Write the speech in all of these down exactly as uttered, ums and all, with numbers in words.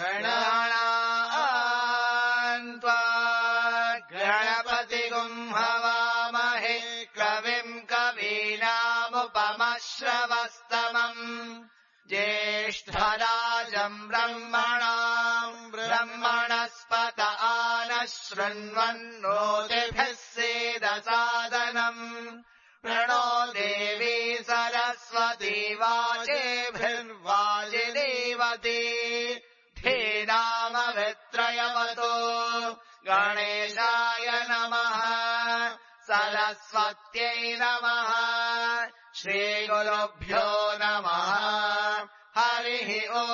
गणान् त्वा गणपतिगुम् हवामहे कविम् कवीनामुपमश्रवस्तमम् ज्येष्ठराजम् ब्रह्मणाम् ब्रह्मणस्पत आनः शृण्वन्नोतिभिः सीदसादनम् प्रणो देवी सरस्वती वाजेभिर्वाजिनीवती धीनामभित्रयवतो गणेशाय नमः सरस्वत्यै नमः श्रीगुरुभ्यो नमः हरिः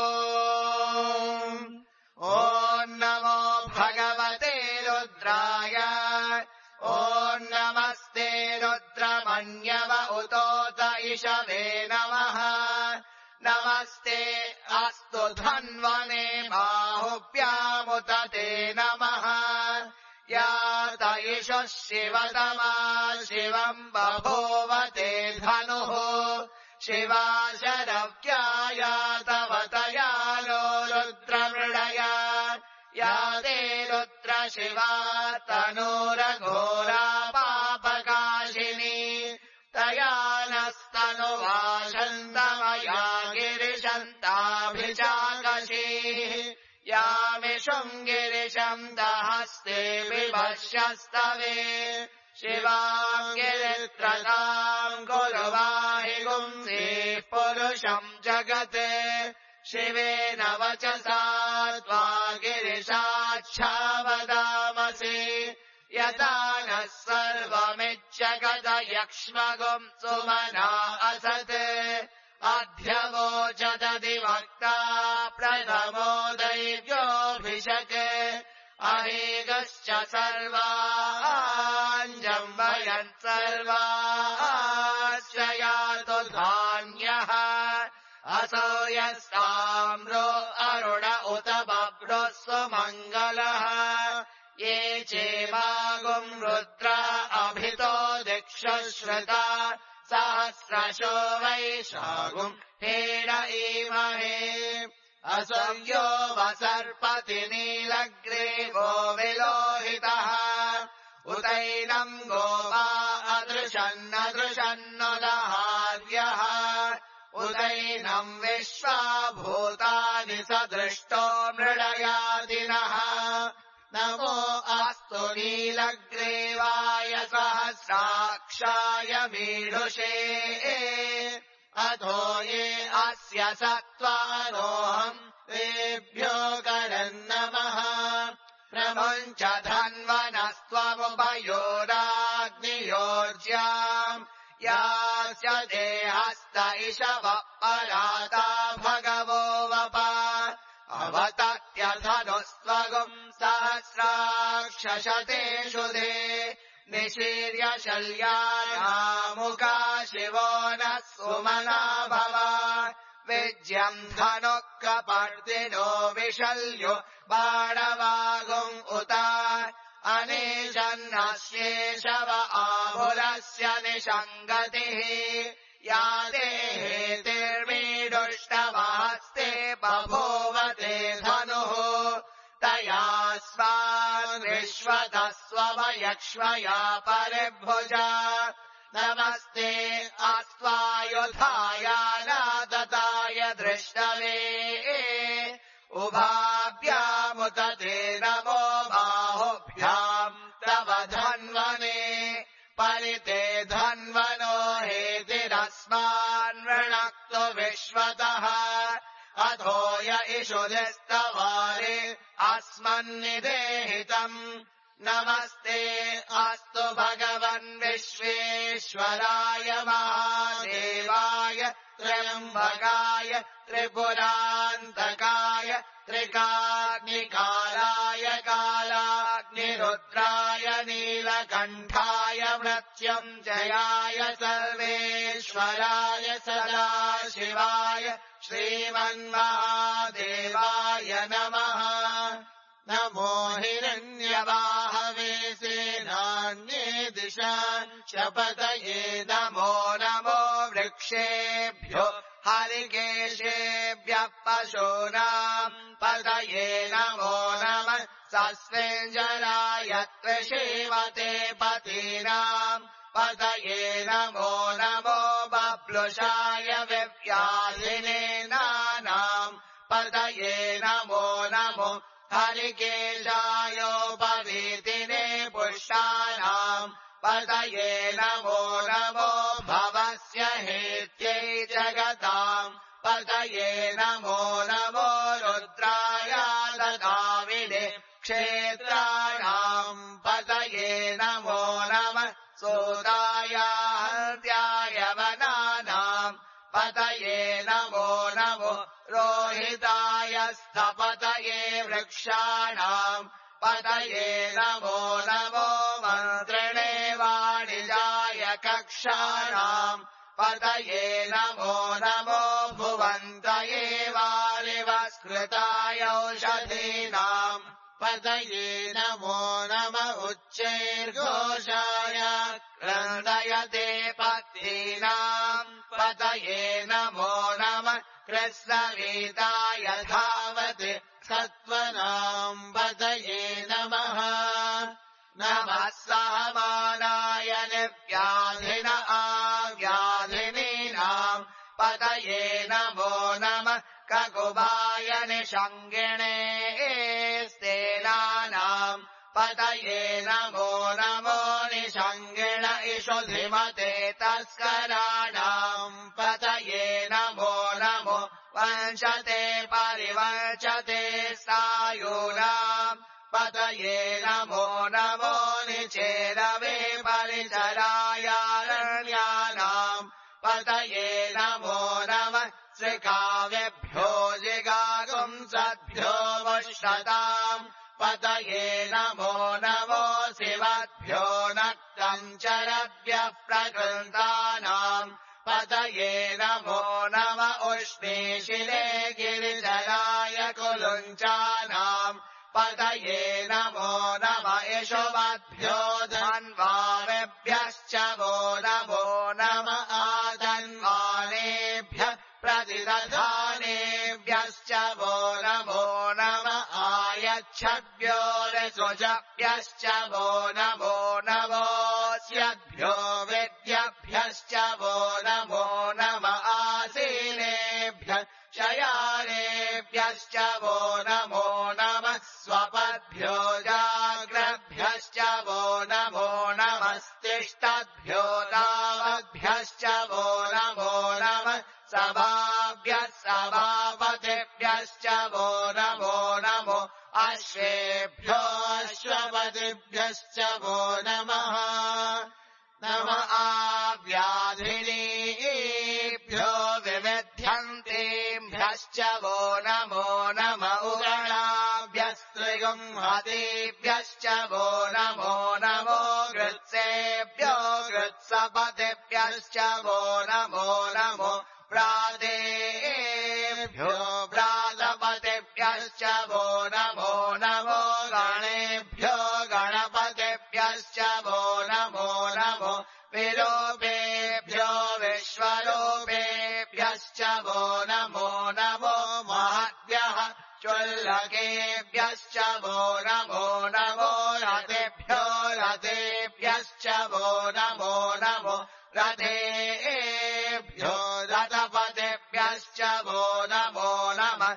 ओम् ॐ नमो भगवते रुद्राय ॐ नमस्ते रुद्रमन्यव उतोत इषवे नमः नमस्ते अस्तु धन्वने बाहुभ्यामुत ते नमः यात इषुः शिवतमा शिवम् बभूव ते धनुः शिवा शरव्यायातवतयालो रुद्रमृडया या ते रुद्र शिवा तनूरघोरा पापकाशिनी तया नस्तनुवाशन्तमया गिरिशन्ताभिचाकशीः यामिषुम् गिरिशम् दहस्ते विभष्यस्तवे शिवाम् गिरित्रताम् कुरुवाहि गुंसीः पुरुषम् जगत् शिवेन वचसा त्वा गिरिशाच्छावदामसि यथा नः सर्वमिज्जगद यक्ष्मगुम् सुमना असत् अध्यवोचदधिवक्ता प्रथमो दैव्योऽभिषक् अहेगश्च सर्वाञ्जम्बयन् सर्वाश्च यातु धान्यः असो यस्ताम्रो अरुण उत बभ्रुः सुमङ्गलः ये चेमागुम् रुद्र अभितो दिक्षुश्रुता सहस्रशो वैशागुम् हेड ईमहे असव्यो वसर्पति नीलग्रीवो विलोहितः उतैनम् गोवा अदृशन्नदृशन्नुदहार्यः उदैनम् विश्वाभूतानि सदृष्टो मृडयादिनः नमो अस्तु नीलग्रीवाय सहस्राक्षाय मीढुषे अधो ये अस्य सत्त्वारोऽहम् तेभ्यो करन्नमः प्रमुञ्च धन्वनस्त्वमुपयोराग्नियोर्ज्याम् यास्य देहस्त इषव पराता भगवो वप अवतत्यधनुस्त्वगुम् सहस्राक्षशतेषु दे निशीर्य शल्यायामुका शिवो नः सुमना भव विज्यम् धनुःकपर्दिनो विशल्यो बाणवागुम् उत अनेशन्नस्येषव आहुरस्य निषङ्गतिः या देहेतिर्मीडुष्टमहस्ते बभूवते धनुः तया स्वान्विश्वतः स्वमयक्ष्मया परिभुजा नमस्ते अस्त्वायुधाय नादताय दृष्टवे उभाभ्यामुत ते नमो बाहुभ्याम् तव धन्वने परिते धन्वनो हेतिरस्मान् वृणक्तु विश्वतः अधो य इषुधिस्तवारे अस्मन्निदेहितम् नमस्ते अस्तु भगवन् विश्वेश्वराय महादेवाय त्र्यम्बकाय त्रिपुरान्तकाय त्रिकाग्निकालाय कालाग्निरुद्राय नीलकण्ठाय मृत्युञ्जयाय सर्वेश्वराय सदाशिवाय श्रीमन्महादेवाय नमः नमो हिरण्यवाहवे सेनान्ये दिशान् शपथये नमो नमो वृक्षेभ्यो हरिकेशेभ्यः पशूनाम् पतये सस्मिञ्जराय त्रिशीवते पतीनाम् पतये नमो नमो बप्लुषाय विव्याधिने नानाम् पतये नमो नमो हरिकेशायोपवीतिने पुष्टानाम् पतये नमो नमो भवस्य हेत्यै जगताम् पतये नमो नमो रुद्राय ददाविने क्षेत्राणाम् पतये नमो नमः सूताय हन्त्याय वनानाम् पतये नमो नमो रोहिताय स्थपतये वृक्षाणाम् पतये नमो नमो मन्त्रिणे वाणिजाय कक्षाणाम् पतये नमो नमो भुवन्तये वारिवस्कृताय औषधीनाम् पतये नमो नम उच्चैर्घोषाय क्रन्दयते पत्नीनाम् पतये नमो नमः कृष्णवीताय धावते सत्त्वनाम् पतये नमः नमः सहमानाय निव्याधिन आव्याधिनीनाम् पतये नमो नमः ककुबाय निषङ्गिणे स्तेनानाम् पतये नमो नमो निषङ्गिण इषुधिमते तस्कराणाम् पतये नमो नमो वंशते परिवंशते सायूनाम् पतये नमो नमो निचेरवे परिचरायारण्यानाम् पतये नमो नमः श्रीकाव्यभ्यो जिगागुंसद्भ्यो वष्टताम् पतये नमो नमो शिवद्भ्यो नक्तञ्चरभ्यः प्रकृन्तानाम् पतये नमो नम उष्णीशिले गिरिजराय कुलुञ्चानाम् पतये नमो नम इषुवद्भ्यो धन्वानेभ्यश्च वो नमो नम आधन्वानेभ्यः प्रतिदधानेभ्यश्च वो नमो नम आयच्छद्भ्यो ऋसुजभ्यश्च वो नमो नमोऽस्यभ्यो विद्यभ्यश्च वो नमो नम आसीनेभ्यः शयानेभ्यश्च वो नमो नमः स्वपद्भ्यो जाग्रभ्यश्च वो नमो नमस्तिष्ठद्भ्यो दावद्भ्यश्च वो नमो नमः सभाभ्यः सभापतिभ्यश्च वो नमो नमो अश्वेभ्यो अश्वपतिभ्यश्च वो नमः नम आव्याधिनीभ्यो विविध्यन्तेभ्यश्च वो नमो नम उगणाभ्यस्त्रिगुंहतेभ्यश्च वो नमो नमो गृत्सेभ्यो गृत्सपतिभ्यश्च वो नमो नमो प्रातेभ्यो प्रातपतिभ्यश्च वो नमो नमो गणेभ्यो गणपतिभ्यश्च वो नमो नमो विलोपेभ्यो विश्वलोपेभ्यश्च वो नमो नमो महद्भ्यः चुल्लकेभ्यश्च वो नमो नमो रथेभ्यो रथेभ्यश्च वो नमो नमो रथेभ्यो रथपतिभ्यश्च वो नमो नमः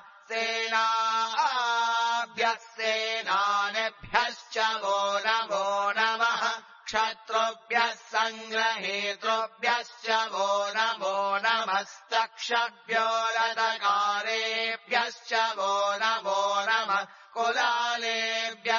सेनाभ्यः सेनानिभ्यश्च वो नमो नमः क्षत्रुभ्यः सङ्ग्रहेतृभ्यश्च वो नमो नमस्तक्षभ्यो रथकारेभ्यश्च वो नमो नमः कुलालेभ्यः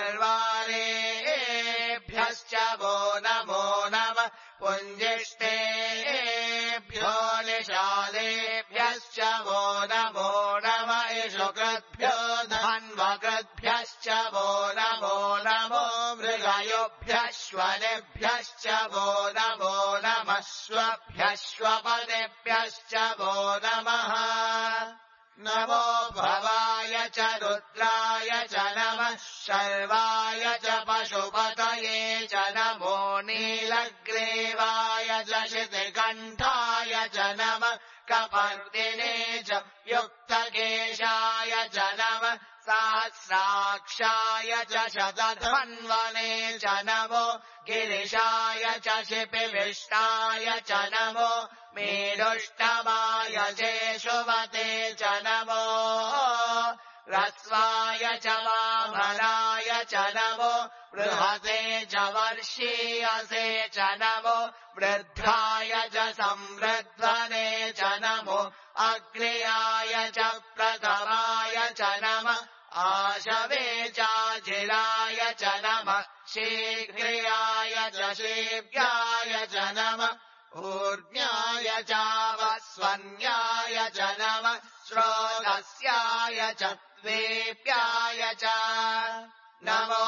कर्वारेभ्यश्च वो नमो नमः पुञ्जिष्टेभ्यो निषादेभ्यश्च वो नमो नमः इषुकृद्भ्यो धन्वकृद्भ्यश्च वो नमो नमो मृगयोभ्यश्वनेभ्यश्च वो नमो नमः स्वभ्यश्वपदेभ्यश्च वो नमः नमो भवाय च रुद्राय च नमः शर्वाय च पशुपतये च नमो नीलग्रीवाय च शितिकण्ठाय च नमः कपर्दिने च युक्तकेशाय च नमः सहस्राक्षाय च शतधन्वने च नमो गिरिशाय च शिपिविष्टाय च नमो मेरुष्टमाय चेशुमते च नमो ह्रस्वाय च वामनाय च नमो बृहते च वर्षीयसे च नमो वृद्धाय च संवृद्धने च नमो अग्र्याय च प्रथमाय च नमः आशवे चाजिलाय च नमः शीघ्र्याय च शीघ्राय च नमः ऊर्ध्याय चावस्वन्याय च नमः श्रोतस्याय च द्वेप्याय च नमो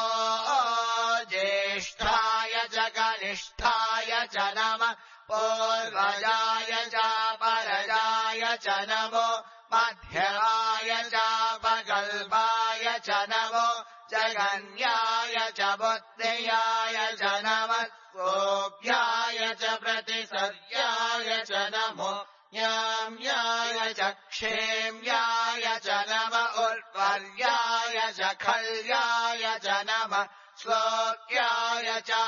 ज्येष्ठाय च कनिष्ठाय च नमः पूर्वजाय च परजाय च नमो मध्यमाय चापकल्पाय च नमो जगन्याय च बुद्धियाय च नमः गोभ्याय च प्रतिसर्याय च नमो ज्ञाम्याय च क्षेम्याय च नमः उर्वर्याय च खल्याय च नमः श्लोक्याय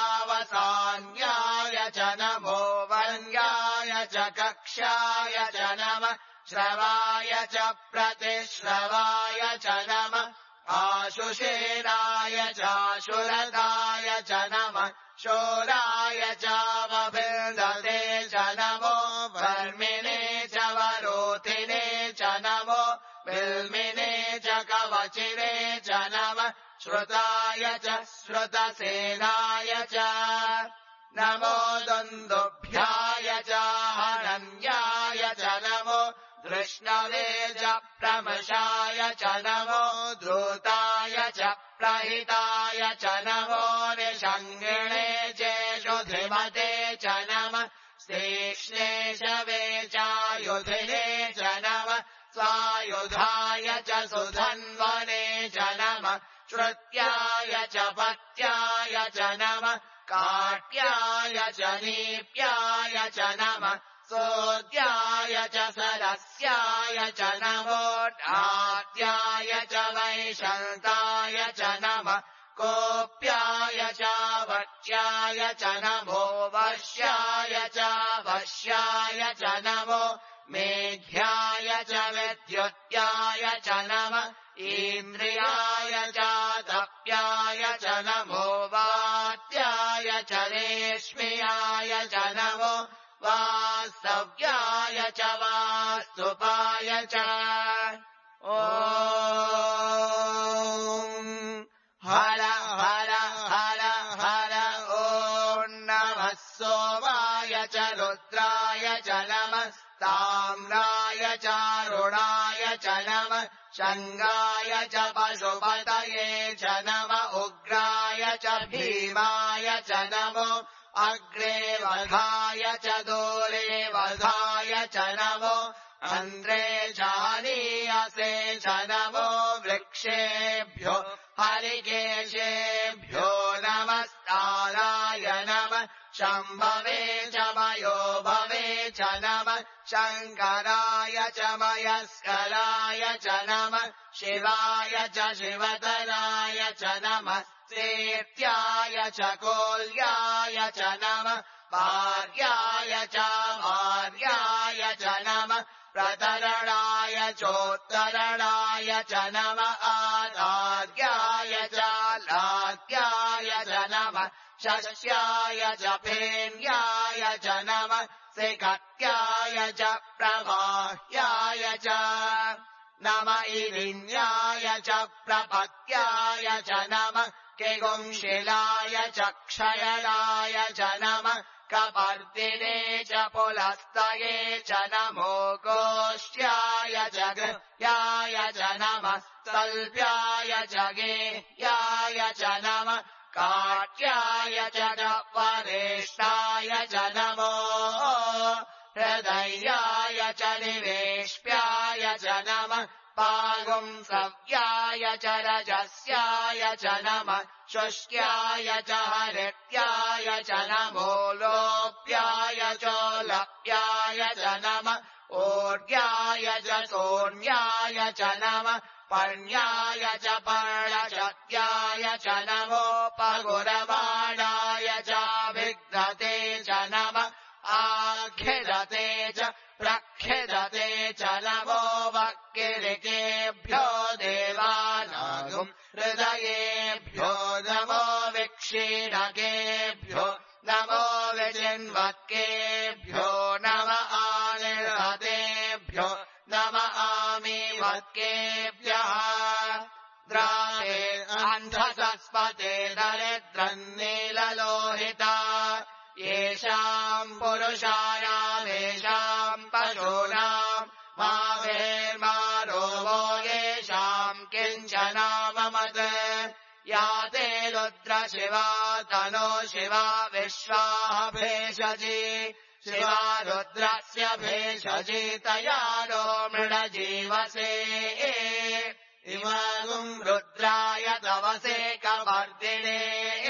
चावसान्याय च नमो वन्याय च कक्ष्याय च नमः श्रवाय च प्रतिश्रवाय च नमः आशुषेराय चाशुरदाय च नमः शूराय चावभिन्दते च नमो वर्मिणे च वरोधिने च नमो बिल्मिने च कवचिने च नमः श्रुताय च श्रुतसेनाय च नमो दुन्दुभ्याय च हरण्याय च नमो धृष्णवे च प्रमशाय च नमो द्रूताय च प्रहिताय च नमो निषङ्गिणे चेषुधिमते च नमः तीक्ष्णेशवे चायुधिने च नमः स्वायुधाय च सुधन्वने च नमः श्रुत्याय च पत्याय च नमः काट्याय च नीप्याय च नमः सोद्याय च सरस्याय च नमो नाट्याय च वैशन्ताय च नमः कोप्याय च वक्ष्याय च नमो वश्याय च वश्याय च नमो मेघ्याय च विद्युत्याय च नमः इन्द्रियाय च तप्याय च नमो वात्याय च रेश्म्याय च नमो वास्तव्याय च वास्तुपाय च ॐ हर हर हर हर ॐ नमः सोमाय च रुद्राय च नमः ताम्राय चारुणाय च नमः शङ्गाय च पशुपतये च नमः उग्राय च भीमाय च नमो अग्रे वधाय च दूरे वधाय च नमो अन्ध्रे चानीयसे च नमो वृक्षेभ्यो हरिकेशेभ्यो नमस्ताराय नमः शम्भवे च मयो भवे च नमः शङ्कराय च मयस्कराय च नमः शिवाय च शिवतराय च नमः सेत्याय च कोल्याय च नमः भार्याय च भार्याय च नमः प्रतरणाय चोत्तरणाय च नमः आधार्याय च लाद्याय च नमः शस्याय च फेन्याय च नमः सिकत्याय च प्रवाह्याय च नमः इलिन्याय च प्रपत्याय च नमः किगुंशिलाय च क्षयलाय च नमः कपर्दिने च पुलस्तये च नमो गोष्ठ्याय च गृह्याय च नमः तल्प्याय च गेह्याय च नमः काट्याय च वरेष्ठाय च नमो हृदयाय च निवेश्याय च नमः पागुंसव्याय च रजस्याय च नमः शुष्क्याय च हरित्याय च नमो लोप्याय च बृहस्पत्याय च नमः ऊर्ध्याय च सोम्याय च नमः पर्ण्याय च पर्णशक्त्याय च नमोपगुरवाणाय च विघ्नते च नमः आखिदते च प्रखिदते च नमो वक्किरिकेभ्यो देवानागुम् हृदयेभ्यो नमो विक्षीणकेभ्यो नमो विचिन्वत्केभ्यो नम आनिर्हतेभ्यो नम आमीवत्केभ्यः द्रावे अन्धसस्पते दरिद्रन्नीललोहिता येषाम् पुरुषाणामेषाम् पशूनाम् मा वेर्मा रोगो येषाम् किञ्चनाममत् या ते रुद्र शिवा तनो शिवा विश्वाः भेषजी शिवा रुद्रस्य भेषजी तया नो मृडजीवसे इमागुम् रुद्राय तवसे कवर्दिने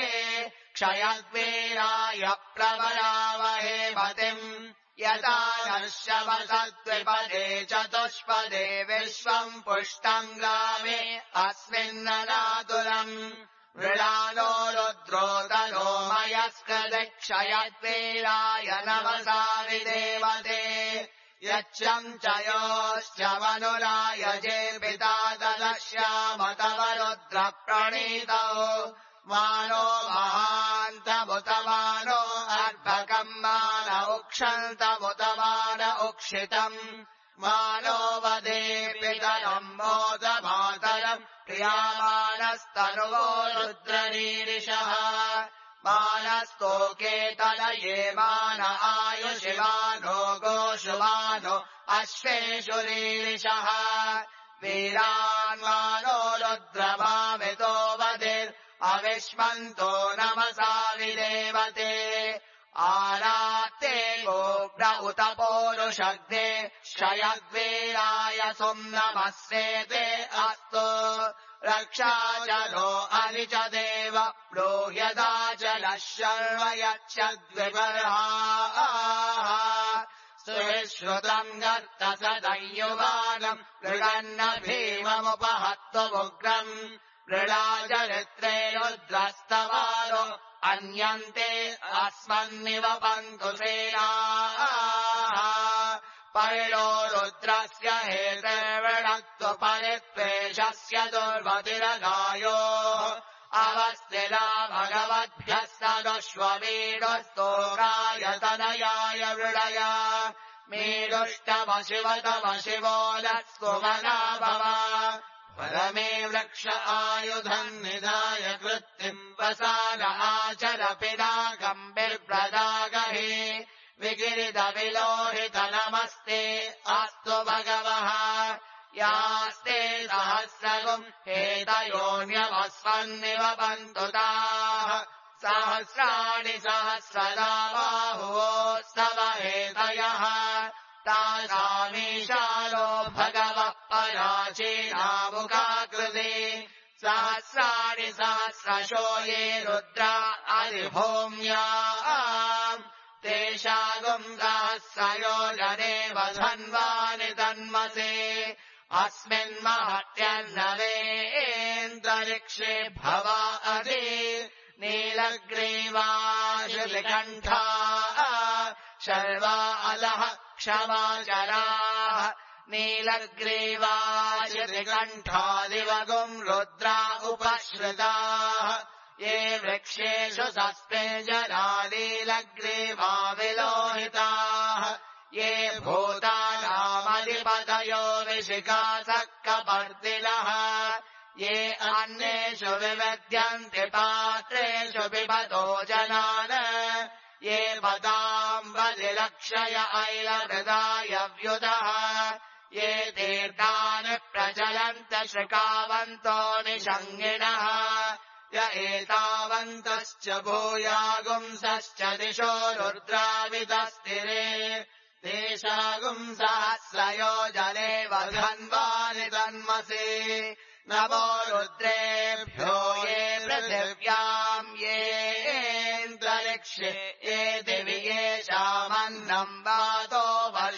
क्षयद्वीराय प्रवरावहे मतिम् यदा नश्यवसद्विपदे चतुष्पदे विश्वम् पुष्टम् ग्रामे अस्मिन्ननातुलम् मृडानो रुद्रोदनो मयस्कृदिक्षयद्वीराय नमसा विदेवते यच्छम् च योश्च मनुराय जे पिता ददश्याम तव रुद्रप्रणीतौ मानो महान्तमुतमानो अर्भकम् मान उक्षन्तमुतमान उक्षितम् मानो वदे पितरम् मोदमातरम् प्रियामानस्तनुवो रुद्ररीरिषः मानस्तोकेतलये मान आयुषिमानो गोषुमानो अश्वेषु रीरिषः वीरान्मानो रुद्रभामितो वदिर् अविष्मन्तो नमसा विदेवते आरात्ते गोब्र उत पौरुषग्ने क्षयद्वीराय सुम् नमस्येते अस्तु रक्षाचलो अनिच देव ब्रूह्यदाचलः शर्व यच्छद्विबर्हाः सुश्रुतम् गर्त सदयुवानम् मृगन्न भीममुपहत्वमुग्रम् मृडाचरित्रे रुद्रस्तवारो अन्यन्ते अस्मन्निवपन्तु सेनाः परिणो रुद्रस्य हेतुर्वृणत्व परित्वेषस्य दुर्मतिरगायोः अवस्थिरा भगवद्भ्यस्तदुष्वमीडस्तोराय तनयाय वृडया मीडुष्टमशिवतमशिवो लस्कुमना भव परमे वृक्ष आयुधम् निधाय कृत्तिम् वसान आचर पिनाकम् बिभ्रदागहे विगिरिदविलोहित नमस्ते अस्तु भगवः यास्ते सहस्रगुम् हेतयोन्यमस्वन्निवपन्तु ताः सहस्राणि सहस्रदा बाहुवो स्तव हेतयः तासामीशालो भगवः पराचीनामुखाकृते सहस्राणि सहस्रशो ये रुद्रा अधिभूम्या तेषागुम् सहस्रयोजने वधन्वानि तन्मसे अस्मिन्महत्यन्नवेऽन्तरिक्षे भवा अधि नीलग्रीवाशलिकण्ठा शर्वा अलः क्षमाचराः नीलग्रीवाशलिकण्ठादिवगुम् रुद्रा उपश्रिताः ये वृक्षेषु सस्पेजरा नीलग्रीवा विलोहिताः ये भूतानामधिपतयो विशिखासः कपर्दिनः ये अन्येषु विविध्यन्ति पात्रेषु पिबतो जनान् ये पदाम्बलिलक्षय ऐलहृदाय व्युतः ये तीर्थानि प्रचलन्त श्रिकावन्तो निषङ्गिणः य एतावन्तश्च भूयागुंसश्च दिशो रुद्रावितस्तिरे तेषागुम् सहस्रयोजने वधन्वानि तन्मसे नमो रुद्रेभ्यो ये पृथिव्याम् येऽन्तरिक्षे ये दिवि येषामन्नम् वात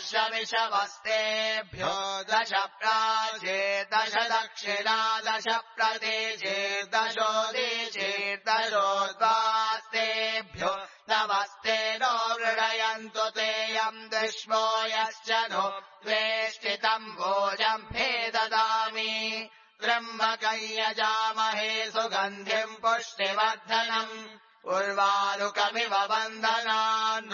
दशविषवस्तेभ्यो दश प्राचे दश दक्षिणा दश प्रतीचे दशोदीचे दशोद्वास्तेभ्यो नमस्ते नो मृडयन्तु तेयम् दुष्मो यश्च नो द्वेष्टितम् भोजम् भे ददामि त्र्यम्बकयजामहे सुगन्धिम् पुष्टिवर्धनम् उर्वारुकमिव बन्धनान्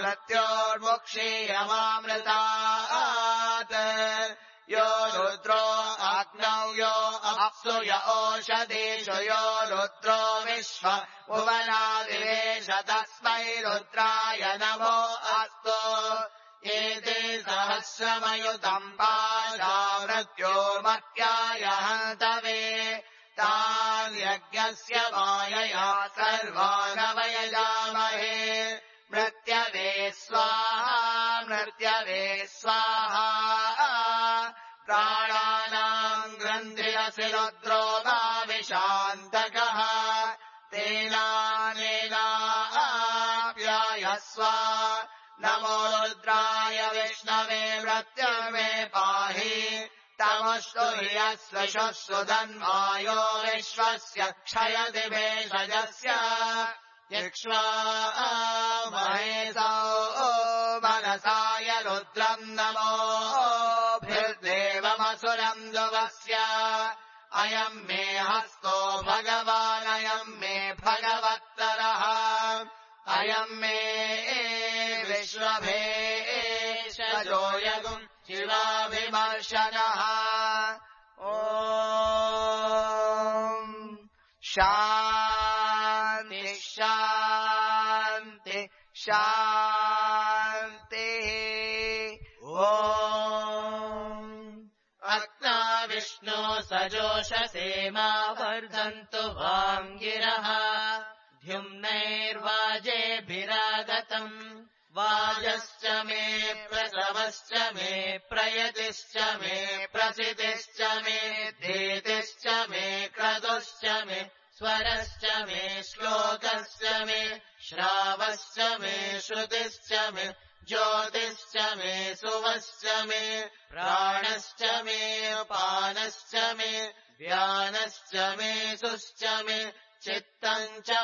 मृत्योर्मुक्षीयमामृतात् यो रुद्रो अग्नौ यो अप्सु य ओषधीषु यो रुद्रो विश्व भुवनादिवेश तस्मै रुद्राय नमो अस्तु एते सहस्रमयुतम् पाशा मृत्योर्मर्त्याय हन्तवे तान् यज्ञस्य मायया सर्वानवयजामहे मृत्यवे स्वाहा मृत्यवे स्वाहा प्राणानाम् ग्रन्थिरसि रुद्रो माविशान्तकः तेनानेनाप्यायस्व नमो रुद्राय विष्णवे मृत्यवे पाहि तमस्तु यस्वशस्सु धन्वायो विश्वस्य क्षयति भेषजस्य यक्ष्वा महेशो मनसाय रुद्रम् नमोभिर्देवमसुरम् दुवस्य अयम् मे हस्तो भगवानयम् मे भगवत्तरः अयम् मे विश्वभेषजो यगुम् शिवाभिमर्शनः ॐ शान्ति शान्ति शान्तिः ॐ अग्ना विष्णो सजोषसेमा वर्धन्तु वाङ्गिरः द्युम्नैर्वाजेभिरागतम् वाजश्च मे प्रसवश्च मे प्रयतिश्च मे प्रसितिश्च मे धीतिश्च मे क्रतुश्च मे स्वरश्च मे श्लोकश्च मे श्रावश्च मे श्रुतिश्च मे ज्योतिश्च मे सुवश्च मे प्राणश्च मे पानश्च मे व्यानश्च मे सुश्च मे चित्तम् च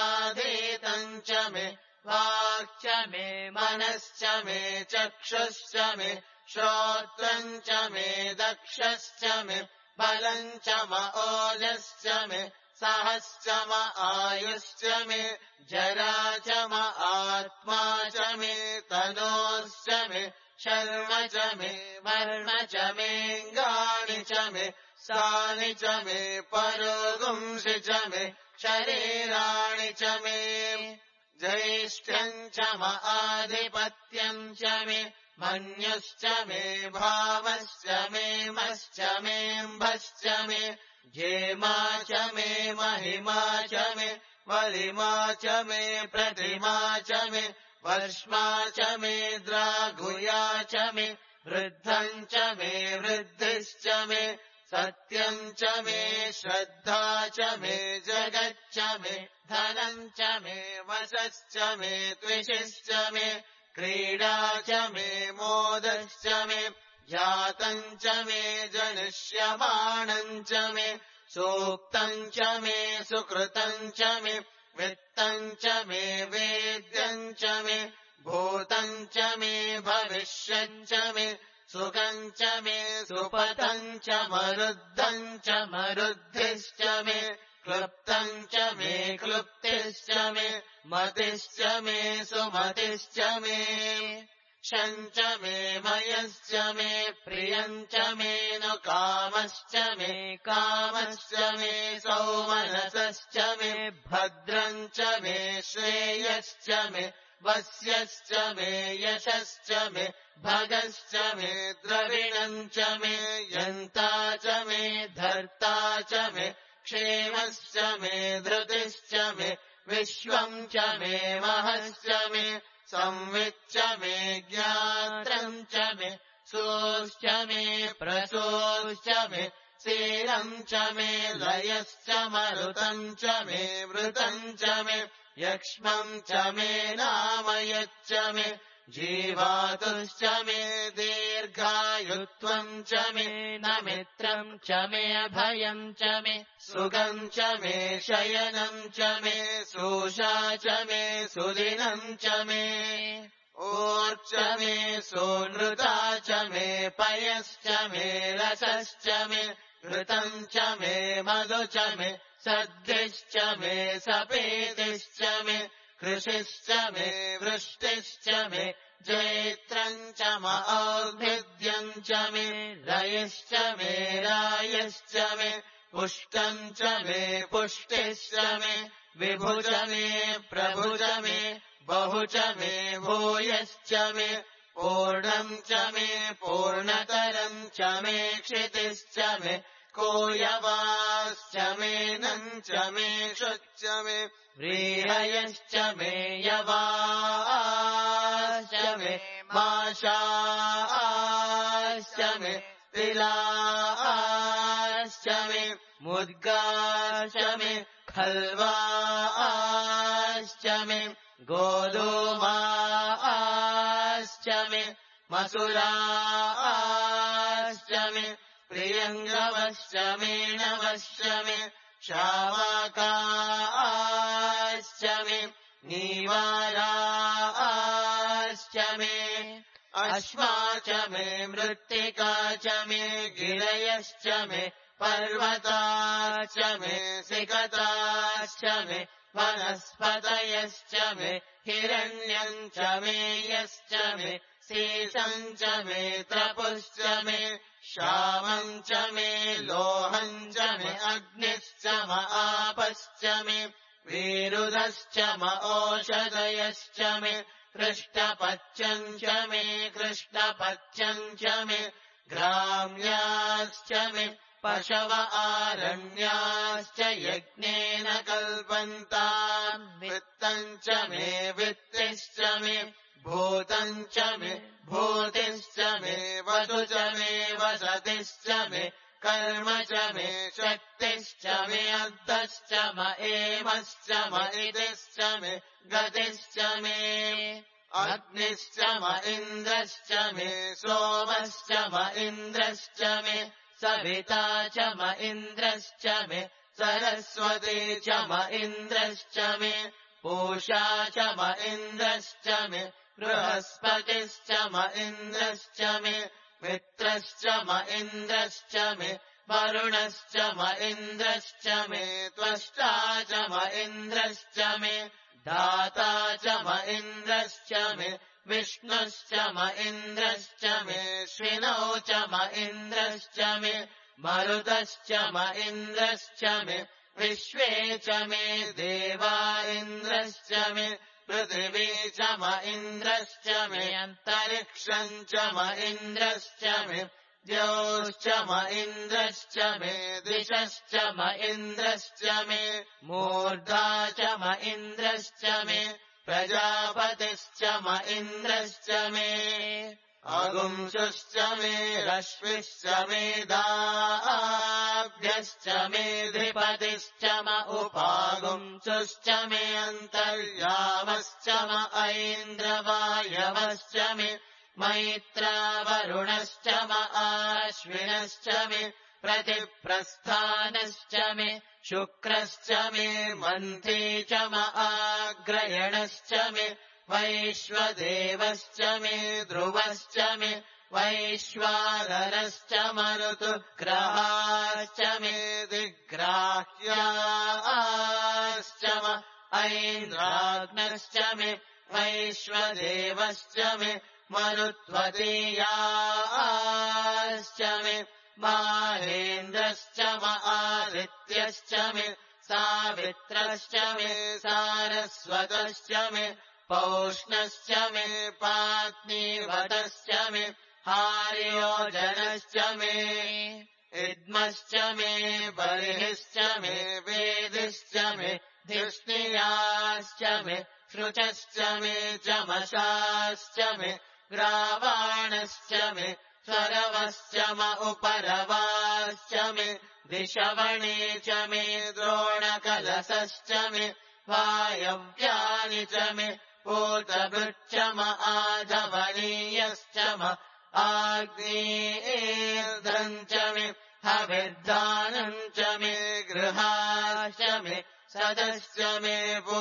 मआधीतम् च मे वाक्च मे मनश्च मे चक्षुश्च मे श्रोत्रम् च मे दक्षश्च मे बलम् च म ओजश्च मे सहश्च म आयुश्च मे जरा च म आत्मा च मे तनोश्च मे शर्म च मे वर्म च मेऽङ्गानि च मे सानि च मे परोगुंसि च मे शरीराणि च मे ज्येष्ठ्यम् च म आधिपत्यम् च मे मन्युश्च मे भावश्च मे मश्च मेऽम्भश्च मे जेमा च मे महिमा च मे वलिमा च मे प्रतिमा च मे वर्ष्मा च मे द्रागुया च मे वृद्धम् च मे वृद्धिश्च मे सत्यम् च मे श्रद्धा च मे जगच्च मे धनम् च मे वशश्च मे त्विषिश्च मे क्रीडा च मे मोदश्च मे जातम् च मे जनिष्यमाणम् च मे सूक्तम् च मे सुकृतम् च मे वित्तम् च मे वेद्यम् च मे भूतम् च मे भविष्यम् च मे सुखम् च मे सुपथम् च मरुद्धम् च मरुद्धिश्च मे क्लुप्तम् च मे क्लुप्तिश्च मे मतिश्च मे सुमतिश्च मे शम् च मे मयश्च मे प्रियम् च मे नु कामश्च मे कामश्च मे सौमनसश्च मे भद्रम् च मे श्रेयश्च मे वस्यश्च मे यशश्च मे भगश्च मे द्रविणम् च मे यन्ता च मे धर्ता च मे क्षेमश्च मे धृतिश्च मे विश्वम् च मे महश्च मे संविच्च मे ज्ञात्रम् च मे सोश्च मे प्रसोश्च मे सीरम् च मे लयश्च मरुतम् च मे वृतम् च मे यक्ष्मम् च मे नामयच्च मे जीवातुश्च मे दीर्घायुत्वम् च मे न मित्रम् च मे अभयम् च मे सुखम् च मे शयनम् च मे सोषा च मे सुदिनम् च मे ओर्च मे सोनृता च मे पयश्च मे रसश्च मे घृतम् च मे मधु च मे सद्भिश्च मे सपेतिश्च मे कृषिश्च मे वृष्टिश्च मे जैत्रम् च मौर्भिद्यम् च मे रयश्च मे रायश्च मे पुष्टम् च मे पुष्टिश्च मे विभु च मे प्रभु च मे बहु च मे भूयश्च मे पूर्णम् च मे पूर्णतरम् च मे क्षितिश्च मे कोयवाश्च मे नम् च मे शुच्च मे व्रीहयश्च मे यवाश्च मे माशाश्च मे तिलाश्च मे मुद्गाश्च मे खल्वाश्च मे गोधूमाश्च मे मसुराश्च मे प्रियङ्गवश्च मे नवश्च मे शावाकाश्च मे नीवाराश्च मे अश्वा च मे मृत्तिका च मे गिरयश्च मे पर्वताश्च मे सिकताश्च मे वनस्पतयश्च मे हिरण्यम् च मे यश्च मे शेषम् च मे त्रपुश्च मे श्यामम् च मे लोहम् च मे अग्निश्च म आपश्च मे वीरुधश्च म ओषधयश्च मे कृष्णपच्यम् च मे कृष्णपच्यम् च मे ग्राम्याश्च मे पशव आरण्याश्च यज्ञेन कल्पन्ताम् वित्तम् च मे वित्तिश्च मे भूतम् च मे भूतिश्च मे वसु च मे वसतिश्च मे कर्म च मे शक्तिश्च मे अर्थश्च म एमश्च म इतिश्च मे गतिश्च मे अग्निश्च म इन्द्रश्च मे सोमश्च म इन्द्रश्च मे सविता च म इन्द्रश्च मे सरस्वती च म इन्द्रश्च मे पूषा च म इन्द्रश्च मे बृहस्पतिश्च म इन्द्रश्च मे मित्रश्च म इन्द्रश्च मे वरुणश्च म इन्द्रश्च मे त्वष्टा च म इन्द्रश्च मे दाता च म इन्द्रश्च मे विष्णुश्च म इन्द्रश्च मे श्विनौ च म इन्द्रश्च मे मरुतश्च म इन्द्रश्च मे विश्वे च मे देवा इन्द्रश्च मे पृथिवी च म इन्द्रश्च मे अन्तरिक्षम् च म इन्द्रश्च मे द्यौश्च म इन्द्रश्च मे दिशश्च म इन्द्रश्च मे मूर्धा च म इन्द्रश्च मे प्रजापतिश्च म इन्द्रश्च मे अगुंसुश्च मे रश्मिश्च मे दाभ्यश्च मे धिपतिश्च म उपागुंसुश्च मे अन्तर्यामश्च म ऐन्द्रवायवश्च मे मैत्रावरुणश्च म आश्विनश्च मे प्रतिप्रस्थानश्च मे शुक्रश्च मे मन्त्री च म आग्रयणश्च मे वैश्वदेवश्च मे ध्रुवश्च मे वैश्वानरश्च मरुतुग्रहाश्च मे दिग्राह्याश्च म ऐन्द्राग्नश्च मे वैश्वदेवश्च मे मरुत्वतीयाश्च मे माहेन्द्रश्च म आदित्यश्च मे सावित्रश्च मे सारस्वतश्च मे पौष्णश्च मे पात्नीवतश्च मे हार्योजनश्च मे इद्मश्च मे बर्हिश्च मे वेदिश्च मे धिष्णियाश्च मे श्रुचश्च मे चमसाश्च मे ग्रावाणश्च मे स्वरवश्च म उपरवाश्च मे दिशवणे च मे द्रोणकलशश्च मे वायव्यानि च मे पूतभृक्षम आधवनीयश्च म आग्नेर्धम् च मे हविर्दानम् च मे गृहाश्च मे सदश्च मे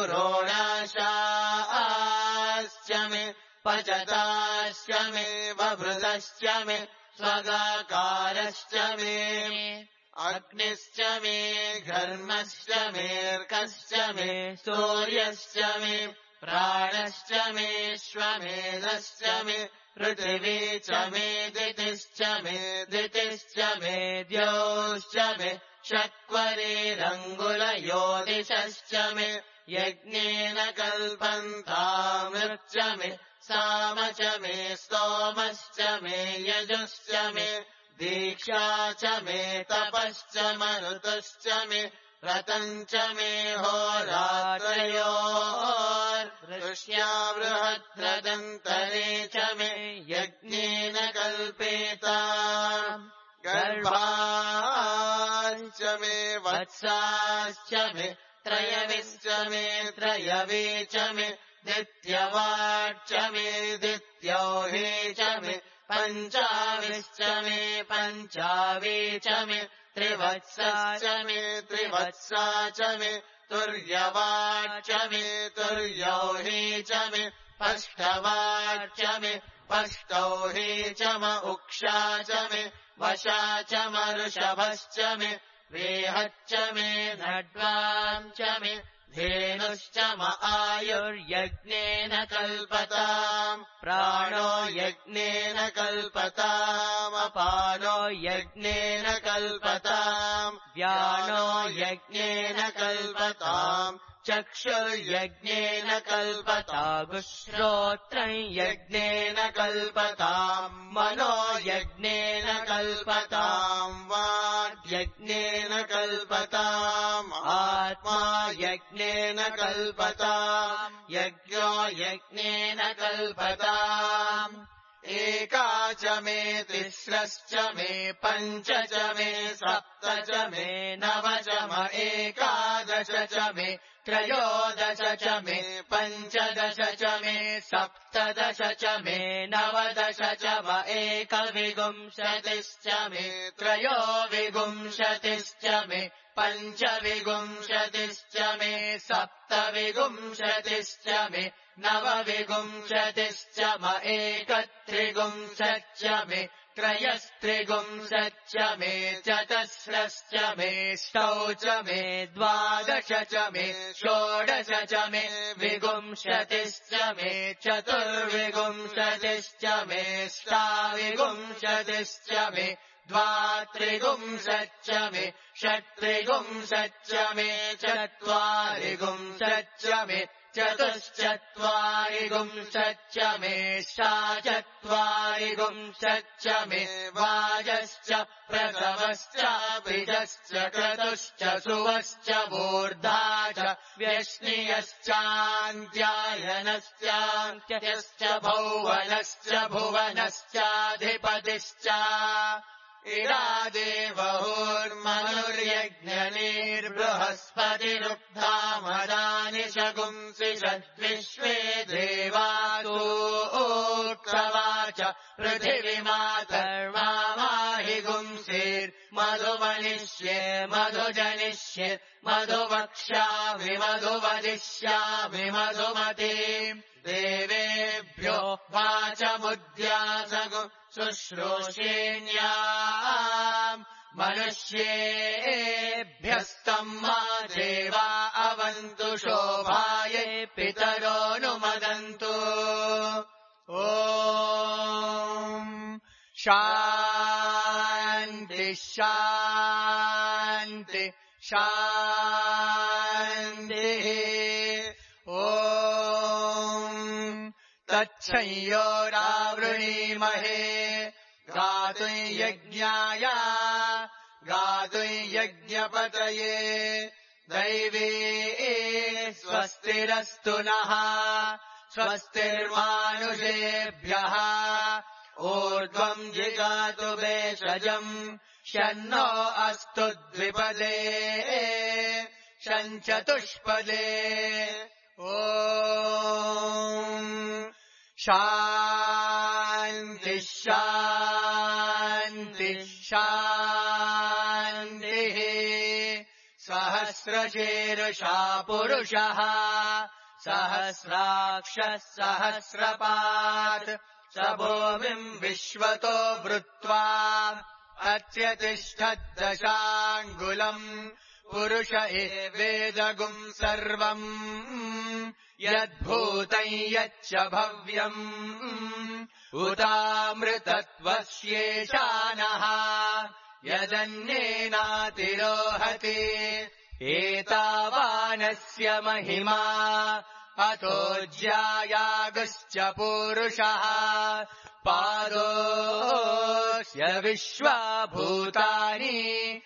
पुरोडाशाश्च मे पचताश्च मे बभृतश्च मे स्वगाकारश्च मे अग्निश्च मे घर्मश्च मेऽर्कश्च मे सूर्यश्च मे प्राणश्च मे श्वमेधश्च मे पृथिवी च मे दितिश्च मे दितिश्च मे द्यौश्च मे शक्वरेरङ्गुलयोदिशश्च मे यज्ञेन कल्पन्तामृश्च मे साम च मे स्तोमश्च मे यजुश्च मे दीक्षा च मे तपश्च मरुतश्च मे रतम् च मे होरात्रयोर्ऋष्या बृहद्रदन्तरे च मे यज्ञेन कल्पेता गर्भाश्च मे वत्साश्च मे त्रयविश्च मे त्रयवे च मे दित्यवाच्च मे दित्यौहे च मे पञ्चाविश्च मे पञ्चावे च मे त्रिवत्साश्च मे त्रिवत्सा च मे तुर्यवाच्च मे तुर्यौहे च मे पष्टवाच्च मे पष्टौहे च म उक्षा च मे वशा च मऋषभश्च मे वेहच्च मे नड्वाम् च मे धेनुश्च म आयुर्यज्ञेन कल्पताम् प्राणो यज्ञेन कल्पतामपानो यज्ञेन कल्पताम् व्यानो यज्ञेन कल्पताम् चक्षुर्यज्ञेन कल्पताम् श्रोत्रम् यज्ञेन कल्पताम् मनो यज्ञेन कल्पताम् वाग्यज्ञेन कल्पताम् आत्मा यज्ञेन कल्पताम् यज्ञो यज्ञेन कल्पताम् एका च मे तिस्रश्च मे पञ्च च मे सप्त च मे नव च म एकादश च मे त्रयोदश च मे पञ्चदश च मे सप्तदश च मे नवदश च म एकविंशतिश्च मे त्रयोविंशतिश्च मे पञ्चविंशतिश्च मे सप्तविंशतिश्च मे नवविंशतिश्च म एकत्रिंशच्च मे त्रयस्त्रिंशच्च मे चतस्रश्च मे ष्टौ च मे द्वादश च मे षोडश च मे विंशतिश्च मे चतुर्विंशतिश्च मे ष्टाविंशतिश्च मे द्वात्रिंशच्च मे षट्त्रिंशच्च मे चत्वारिंशच्च मे चतुश्चत्वारिंशच्च मे षट्चत्वारिंशच्च मे वाजश्च प्रसवश्च बीजश्च क्रतुश्च सुवश्च मूर्धा च व्यश्नियश्चान्त्यायनश्चान्त्यश्च भौवनश्च भुवनश्चाधिपतिश्च इरादेवहोर्मनुर्यज्ञनीर्बृहस्पतिरुक्धामदानि शगुंसि षद्विश्वे देवासूक्तवाच पृथिवीमातर्माहि गुंसेर्मधुवनिष्ये मधुजनिष्ये मधुवक्ष्यामि मधुवदिष्यामि मधुमतीम् देवेभ्यो वाचमुद्यासगु शुश्रूषेण्याम् मनुष्येभ्यस्तम् मा देवा अवन्तु शोभायै पितरोऽनुमदन्तु ॐ शान्ति शान्ति शान्तिः ॐ तच्छंयोरावृणीमहे गातुम् यज्ञाय गातुम् यज्ञपतये दैवी स्वस्तिरस्तु नः स्वस्तिर्मानुषेभ्यः ऊर्ध्वम् जिगातु भेषजम् शन्नो अस्तु द्विपदे शञ्चतुष्पदे ॐ शान्ति शान्ति शान्तिः सहस्रशीर्षा पुरुषः सहस्राक्षः सहस्रपात् स भूमिम् विश्वतो वृत्वा अत्यतिष्ठद्दशाङ्गुलम् पुरुष एवेदगुम् सर्वम् यद्भूतम् यच्च भव्यम् उतामृतत्वस्येशानः यदन्येनातिरोहति एतावानस्य महिमा अतो ज्यायागश्च पूरुषः पादोऽस्य विश्वाभूतानि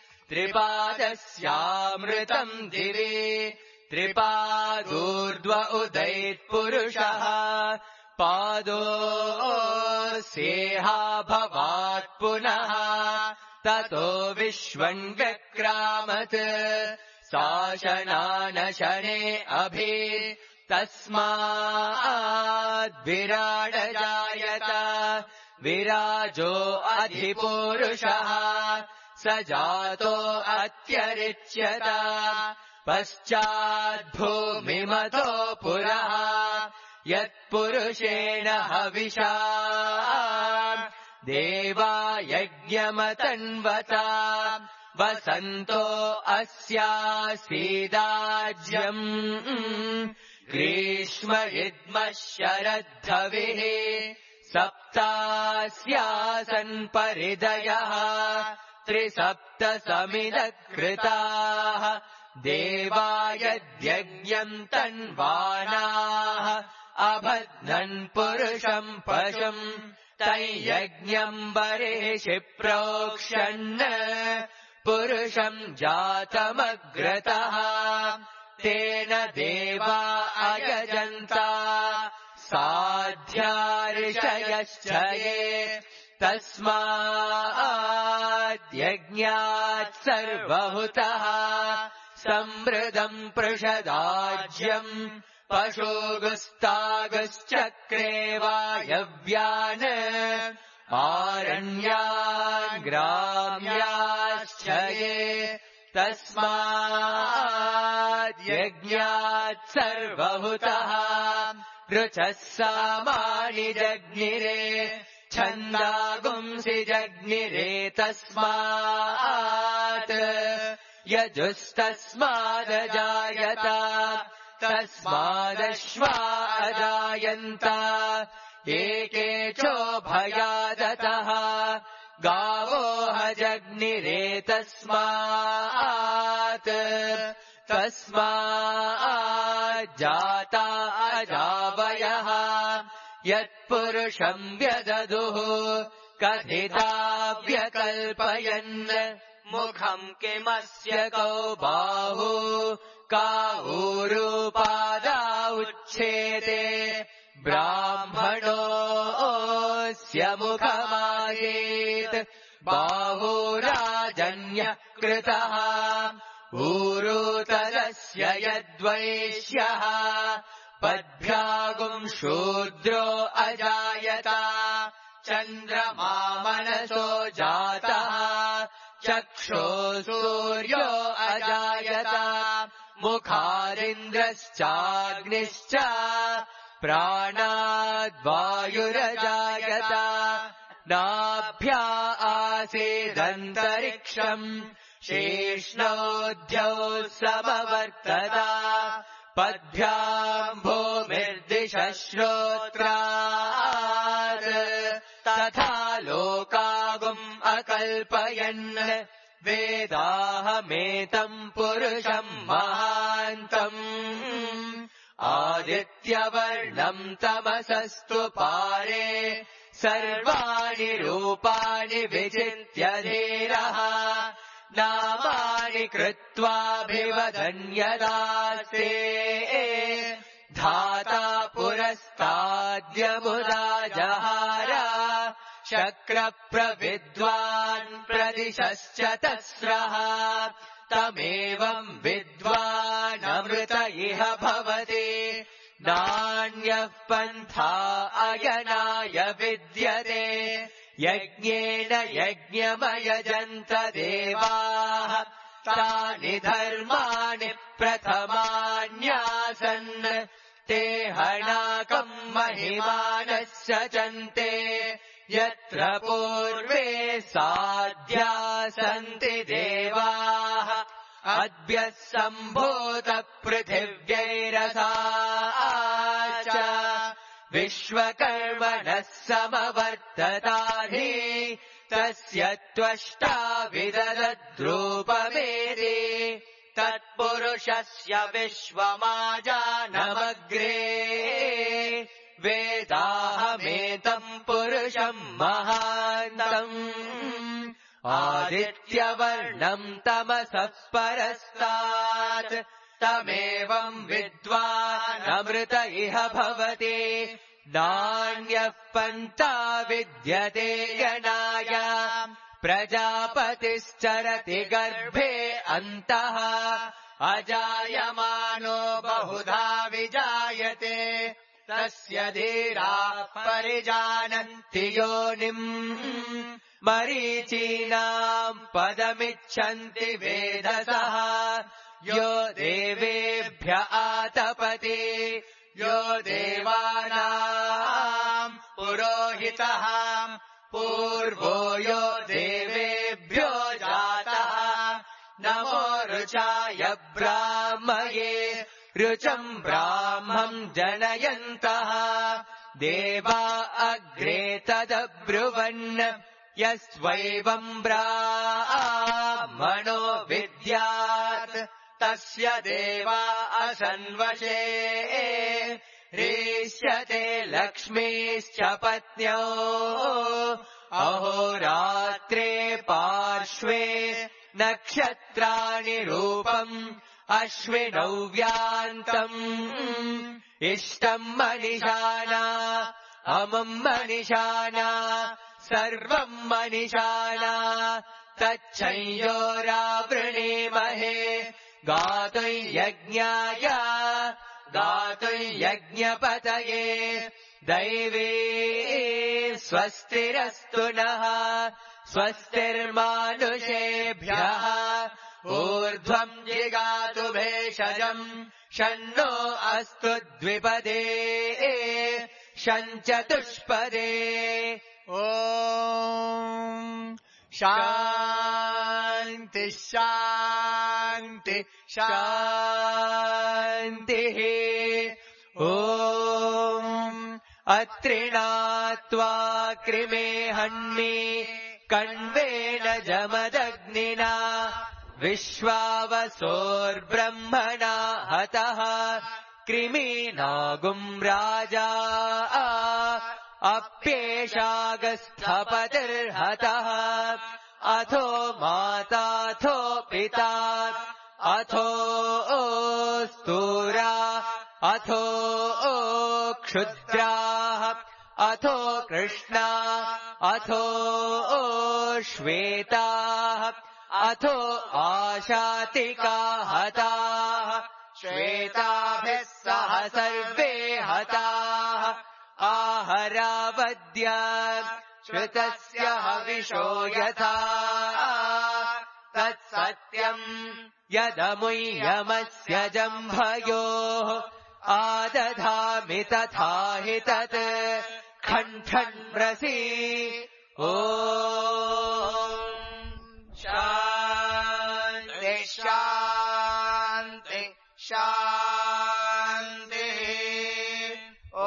त्रिपादस्यामृतम् दिवि त्रिपादूर्ध्व उदैत्पुरुषः पादोऽस्येहा भवात् पुनः ततो विश्वम् व्यक्रामत् शासनानशने अभि तस्माद्विराडजायत विराजो अधिपूरुषः स जातो अत्यरिच्यत पश्चाद्भूमिमतो पुरः यत्पुरुषेण हविषा देवा यज्ञमतन्वता वसन्तो अस्यासीदाज्यम् ग्रीष्म इद्मः शरद्धविः सप्तास्यासन् परिदयः त्रिसप्तसमिदकृताः देवा यद्यज्ञम् तन्वानाः अबध्नन् पुरुषम् पशुम् तैयज्ञम् बर्हिषि प्रोक्षन् पुरुषम् जातमग्रतः तेन देवा अयजन्ता साध्या ऋषयश्च ये तस्माद्यज्ञात् सर्वहुतः समृदम् पृषदाज्यम् पशुगुस्तागश्चक्रे वायव्यान् आरण्यान् ग्राम्याश्च ये तस्माद्यज्ञात् सर्वहुतः ऋचः सामानि जज्ञिरे छन्दागुंसि जज्ञिरे तस्मात् यजुस्तस्मादजायत तस्मादश्वा अजायन्त एके चोभयादतः गावो हजग्निरे तस्मात् तस्माज्जाता अजावयः यत्पुरुषम् व्यददुः कथिता व्यकल्पयन् मुखम् किमस्य कौ बाहु काऊरूपादा उच्छेदे ब्राह्मणोऽस्य मुखमासीत् बाहुराजन्यः कृतः ऊरूतरस्य यद्वैश्यः पद्भ्यागुम् शूद्रो अजायत चन्द्रमा मनसो जातः चक्षो सूर्यो अजायत मुखारिन्द्रश्चाग्निश्च प्राणाद्वायुरजायत नाभ्या आसीदन्तरिक्षम् शेष्णोऽध्यौ समवर्तत पद्भ्याम् भूमिर्दिशः श्रोत्रात् तथा लोकागुम् अकल्पयन् वेदाहमेतम् पुरुषम् महान्तम् आदित्यवर्णम् तमसस्तु पारे सर्वाणि रूपाणि विचिन्त्य धीरः नामानि कृत्वाभिवदन्यदास्ते धाता पुरस्ताद्यमुदा जहार शक्रप्रविद्वान् प्रदिशश्च तस्रः तमेवम् विद्वानमृत इह भवति नान्यः पन्था अयनाय विद्यते यज्ञेन यज्ञमयजन्त देवाः तानि धर्माणि प्रथमान्यासन् ते हणाकम् महिमानः सचन्ते यत्र पूर्वे साध्या सन्ति देवाः अद्भ्यः सम्भूत पृथिव्यैरसा च विश्वकर्मणः समवर्तताधि तस्य त्वष्टा विददद्रूपमेति तत्पुरुषस्य विश्वमाजानमग्रे वेदाहमेतम् पुरुषम् महान्तम् आदित्यवर्णम् तमसः परस्तात् तमेवम् विद्वानमृत इह भवति नान्यः पन्था विद्यते यणाय प्रजापतिश्चरति गर्भे अन्तः अजायमानो बहुधा विजायते तस्य धीराः परिजानन्ति योनिम् मरीचीनाम् पदमिच्छन्ति वेधसः यो देवेभ्य आतपति यो देवानाम् पुरोहितः पूर्वो यो देवेभ्यो जातः नमो ऋचाय ब्राह्मये ऋचम् ब्राह्मम् जनयन्तः देवा अग्रे तदब्रुवन् यस्वैवम् ब्राह्मणो विद्यात् तस्य देवा असन्वशे ह्रीष्यते लक्ष्मीश्च पत्न्यो अहोरात्रे पार्श्वे नक्षत्राणि रूपम् अश्विनौ व्यान्तम् इष्टम् मनिषाना अमुम् मनिषाना सर्वम् मनिषाना तच्छंयोरावृणीमहे गातुम् यज्ञाय गातुम् यज्ञपतये दैवे स्वस्तिरस्तु नः स्वस्तिर्मानुषेभ्यः ऊर्ध्वम् जिगातु भेषजम् शन्नो अस्तु द्विपदे शञ्चतुष्पदे ॐ शान्ति शान्ति शान्तिः ॐ अत्रिणात्वा कृमे हन्मि कण्वेन जमदग्निना विश्वावसोर्ब्रह्मणा हतः कृमीनागुम् राजा अप्येषागस्थपतिर्हतः अथो माताथो पिता अथो स्तूरा अथो क्षुद्राः अथो कृष्णा अथो श्वेताः अथो आशातिका हताः श्वेताभिः सह सर्वे हताः आहरावद्य श्रुतस्य हविषो यथा तत्सत्यम् यदमुह्यमस्य जम्भयोः आदधामि तथा हि तत् खण्ठन्रसि ॐ शान्ति शान्ति शान्तिः ॐ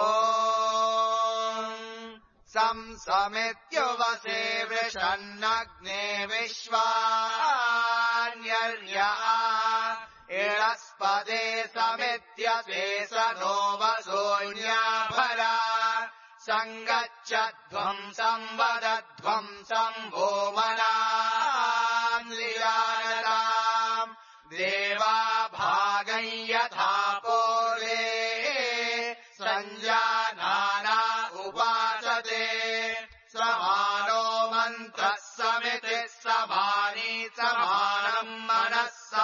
संसमित्युवसे वृषन्नग्ने विश्वान्यर्या इळस्पदे समित्यसे स नो वसोऽन्याभरा सङ्गच्छध्वम् संवदध्वम् सम्भोमनान् लीलानताम् देवा भागम् यथा पूर्वे सञ्जानाना उपासते समानो मन्त्रः समितिः समानी समानम् मनः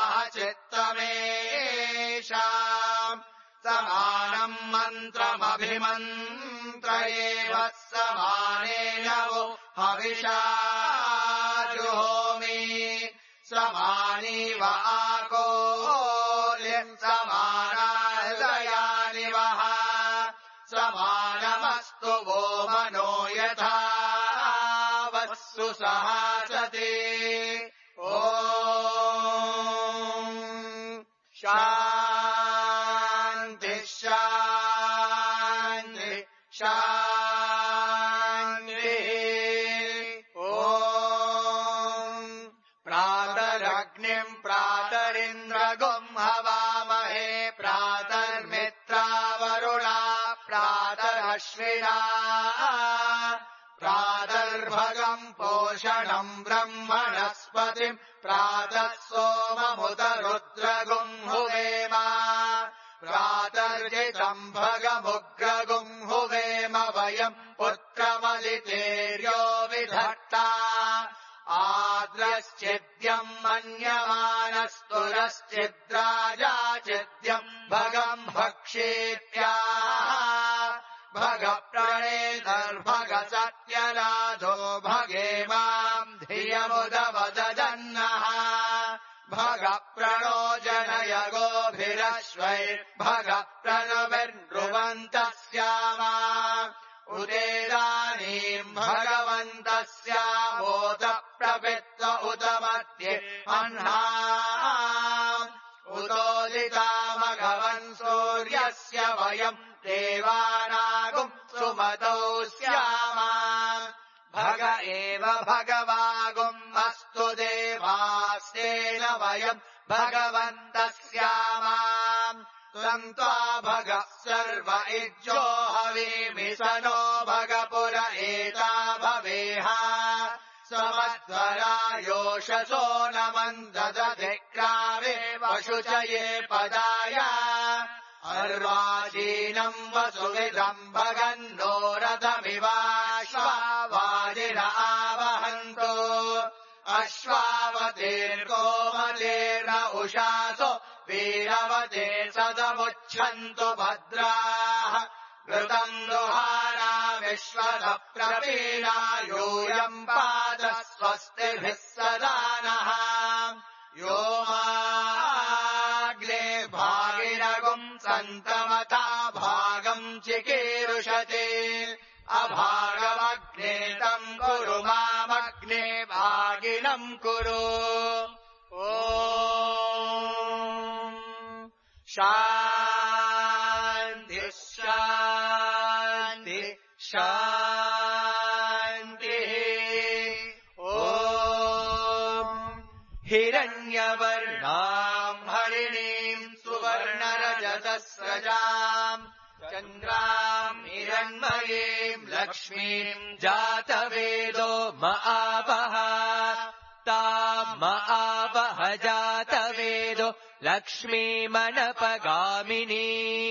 समानम् मन्त्रमभिमन्त्रयेव समानेन वो हविषा जुहोमि समानीव आकोल्यम् समानादयानि वः समानमस्तु वो मनो यथा वस्सु सहासते ॐ शान्ति शान्ति शान्तिः ॐ प्रातरग्निम् प्रातरिन्द्रगुम् हवामहे प्रातर्मित्रावरुणा प्रातरश्विना प्रातर्भगम् पोषणम् ब्रह्मणस्पतिम् प्रातः सोममुदरुद्रगुम् हुवेम प्रातर्जितम् भगमुग्रगुम् हुवेम वयम् पुत्रमलितेर्यो विधत्ता आद्रश्चिद्यम् मन्यमानस्तुरश्चिद्राजाचिद्यम् भगम् भक्षेत्याः भगप्रणेतर्भग सत्यनाथो भगेमाम् धियमुदवदन्नः भगप्रणो जनय गोभिरश्वैर्भग प्रणुभिर्नृवन्तः स्यामा उदेदानीम् भगवन्तः स्यामोत प्रवित्त उत मध्ये अह्ना उदोदितामघवन् सूर्यस्य वयम् देवानागुम् सुमतौ स्यामा भग एव भगवागुम् अस्तु देवास्तेन वयम् भगवन्तः स्यामा त्वा भग सर्व इज्जो हवीमि स नो भगपुर एता भवेह समध्वरायोषसो न मन्ददधिक्रावे पशुचये पदाय अर्वाचीनम् वसुविदम् भगन्नो रथमिवाश्वावाजिर आवहन्तो अश्वावतेर्गोमतेर्न उषासो वीरवते सदमुच्छन्तु भद्राः घृतम् दुहाना विश्वत प्रवीणा यूयम् पाद स्वस्तिभिः सदा नः यो माग्ने भागिरगुम् सन्तमथा भागम् चिकीर्षते अभागमग्ने तम् कुरु मामग्ने भागिनम् कुरु ॐ शान्ति शान्ति शान्तिः ॐ हिरण्यवर्णाम् हरिणीम् सुवर्णरजतस्रजाम् चन्द्राम् हिरण्मयीम् लक्ष्मीम् जातवेदो म आवह ताम् म आवह जातवेदो लक्ष्मीमनपगामिनी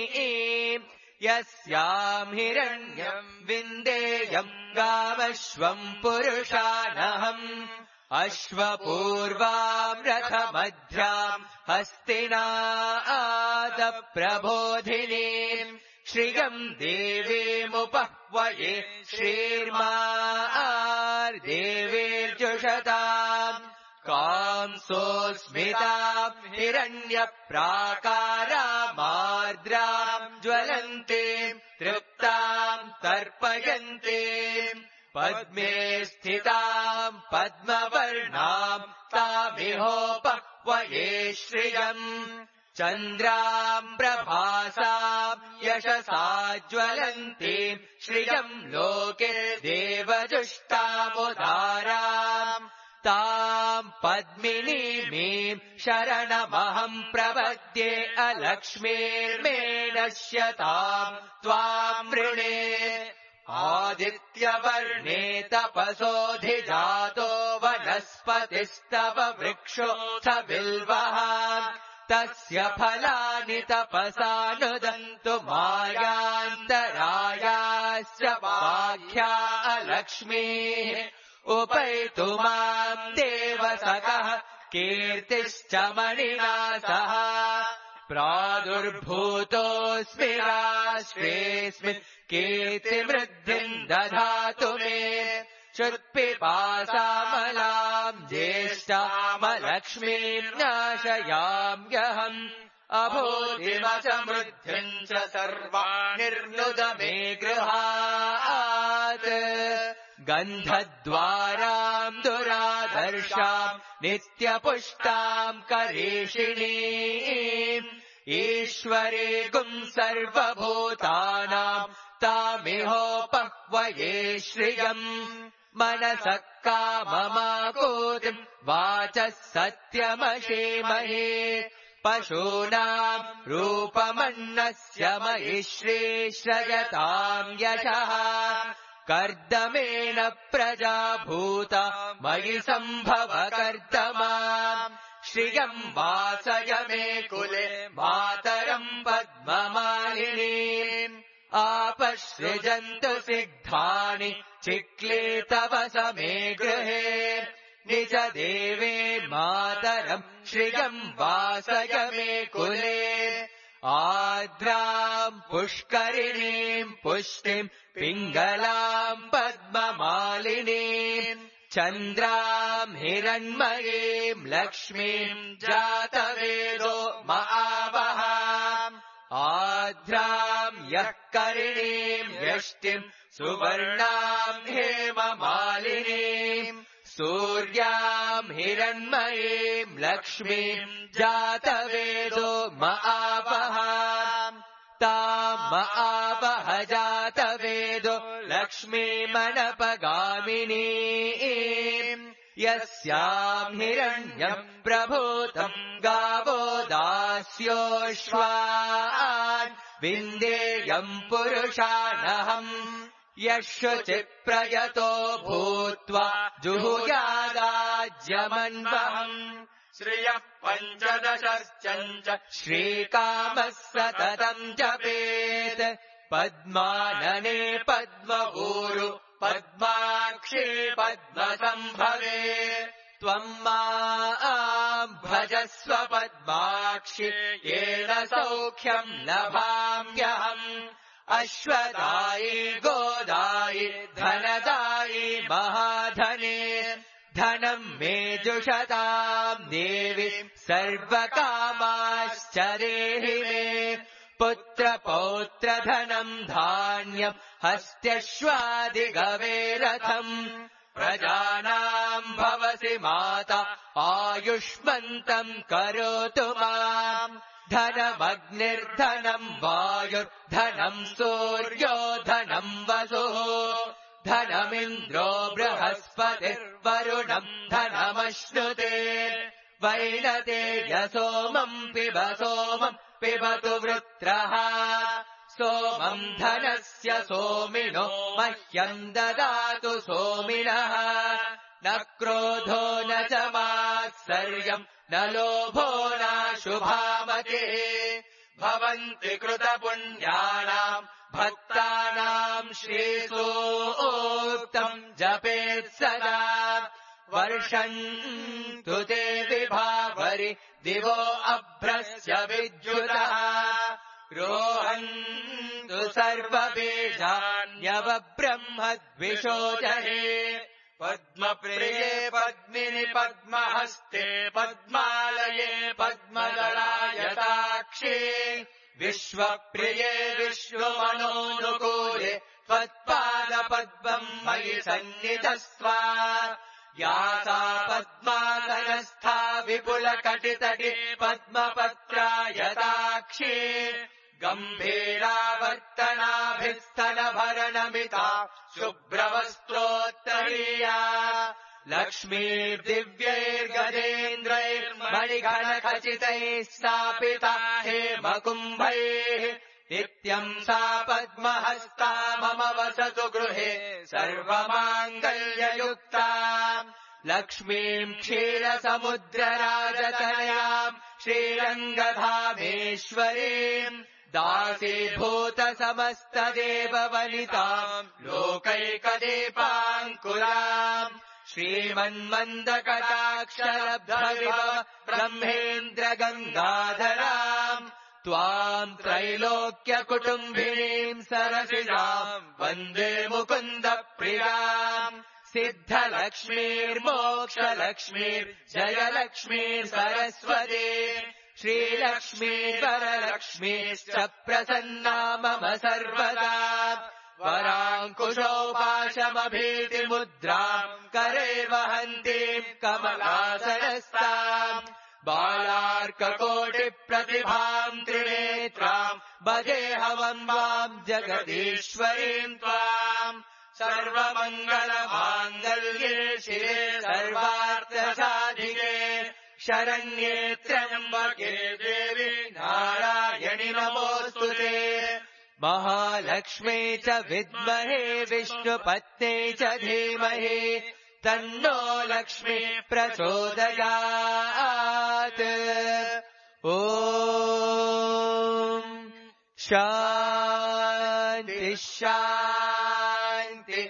यस्याम् हिरण्यम् विन्देयम् गावश्वम् पुरुषानहम् अश्वपूर्वाम् रथमध्याम् हस्तिनादप्रबोधिनीम् श्रियम् देवीमुपह्वये श्रीर्मार्देवीर्जुषताम् कांसोऽस्मिताम् हिरण्यप्राकारामार्द्राम् ज्वलन्तीम् तृप्ताम् तर्पयन्तीम् पद्मे स्थिताम् पद्मवर्णाम् तामिहोपह्वये श्रियम् चन्द्राम् प्रभासाम् यशसा ज्वलन्तीम् श्रियम् लोके देवजुष्टामुदाराम् ताम् पद्मिनीमीम् शरणमहम् प्रपद्ये अलक्ष्मीर्मेणश्यताम् त्वाम् वृणे आदित्यवर्णे तपसोऽधिजातो वनस्पतिस्तव वृक्षोऽथ बिल्वः तस्य फलानि तपसानुदन्तु मायान्तरायाश्च वाख्या अलक्ष्मीः उपैतु माम् देवसखः कीर्तिश्च मणिना सह प्रादुर्भूतोऽस्मि राष्ट्रेऽस्मिन् कीर्तिवृद्धिम् दधातु मे क्षुत्पिपासामलाम् ज्येष्ठामलक्ष्मीम् नाशयाम्यहम् अभूतिमसमृद्धिम् च सर्वाणिर्नुद मे गृहात् गन्धद्वाराम् दुरादर्शाम् नित्यपुष्टाम् करेषिणीम् ईश्वरीगुम् सर्वभूतानाम् तामिहोपह्वये श्रियम् मनसः काममाकूतिम् वाचः सत्यमशीमहे पशूनाम् रूपमन्नस्य मयि श्रीश्रयताम् यशः कर्दमेन प्रजा भूता मयि सम्भव कर्दमा श्रियम् वासय मे कुले मातरम् पद्ममालिनीम् आपसृजन्तु सिद्धानि चिक्ले तव समे गृहे निज देवे मातरम् श्रियम् वासय मे कुले आर्द्राम् पुष्करिणीम् पुष्टिम् पिङ्गलाम् पद्ममालिनीम् चन्द्राम् हिरण्मयीम् लक्ष्मीम् जातवेदो महावः आर्द्राम् यः करिणीम् यष्टिम् सुवर्णाम् हेममालिनीम् सूर्याम् हिरण्मयीम् लक्ष्मीम् जातवेदो महावः ताम् महावः जातवेदो लक्ष्मीमनपगामिनीम् यस्याम् हिरण्यम् प्रभूतम् गावो दास्योऽश्वान् विन्देयम् पुरुषानहम् यशुचिप्रयतो भूत्वा जुहुयादाज्यमन्वहम् श्रियः पञ्चदशश्चञ्च श्रीकामः सततम् जपेत् पद्मानने पद्मगुरु पद्माक्षी पद्मसम्भवे त्वम् माम् भजस्व पद्माक्षि येन सौख्यम् लभाम्यहम् अश्वदायी गोदायी धनदायी महाधने धनम् मे जुषताम् देवि सर्वकामाश्च देहि मे पुत्रपौत्रधनम् धान्यम् हस्त्यश्वादिगवेरथम् प्रजानाम् भवसि माता आयुष्मन्तम् करोतु माम् धनमग्निर्धनम् वायुर्धनम् सूर्यो धनम् वसुः धनमिन्द्रो बृहस्पतिर्वरुणम् धनमश्नुते वैनते यसोमम् पिब सोमम् पिबतु वृत्रः सोमम् धनस्य सोमिनो मह्यम् ददातु सोमिनः न क्रोधो न च मात्सर्यम् न लोभो नाशुभामतिः भवन्ति कृतपुण्यानाम् भक्तानाम् श्रीसूक्तम् जपेत् सदा वर्षन्तु ते विभावरि दिवो अभ्रस्य विद्युतः रोहन्तु सर्वबीजान्यवब्रह्मद्विषोजहे पद्मप्रिये पद्मिनि पद्महस्ते पद्मालये पद्मदलायताक्षे विश्वप्रिये विश्वमनोनुकूले त्वत्पादपद्मम् मयि सन्निधस्व या सा पद्मासनस्था विपुलकटितटे पद्मपत्रायताक्षी गम्भीरावर्तनाभिस्तनभरणमिता शुभ्रवस्त्रोत्तरीया लक्ष्मीर्दिव्यैर्गजेन्द्रैर्मणिघनखचितैः स्थापिता हेमकुम्भैः नित्यम् सा पद्महस्ता मम वसतु गृहे सर्वमाङ्गल्ययुक्ता लक्ष्मीम् क्षीरसमुद्रराजतनयाम् श्रीरङ्गधामेश्वरीम् दासीभूतसमस्तदेववनिताम् लोकैकदीपाङ्कुराम् श्रीमन्मन्दकटाक्षलब्धविभव ब्रह्मेन्द्र गङ्गाधराम् त्वाम् त्रैलोक्यकुटुम्बिनीम् सरसिजाम् वन्दे मुकुन्द प्रियाम् सिद्धलक्ष्मीर्मोक्षलक्ष्मीर् जयलक्ष्मीर् सरस्वती श्रीलक्ष्मीर् वरलक्ष्मीश्च प्रसन्ना मम सर्वदा वराङ्कुशोपाशमभीतिमुद्राम् करे वहन्तीम् कमलासनस्ताम् बालार्ककोटिप्रतिभाम् त्रिनेत्राम् भजेऽहम् वाम् जगदीश्वरीम् त्वाम् सर्वमङ्गलमाङ्गल्ये शिवे सर्वार्थसाधिके शरण्ये त्र्यम्बके देवी नारायणि नमोऽस्तुते महालक्ष्मी च विद्महे विष्णुपत्नी च धीमहि तन्नो लक्ष्मी प्रचोदयात् ॐ शान्ति शान्ति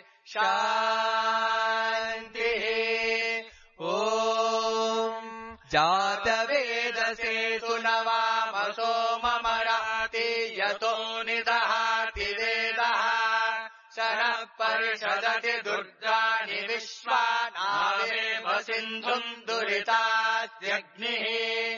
शान्तिः ॐ जातवेदसे सुनवामसो ममराति यतो निदहाति वेदः शनः परिषदति दुर्गाणि विश्वानावेव सिन्धुम् दुरितात्यग्निः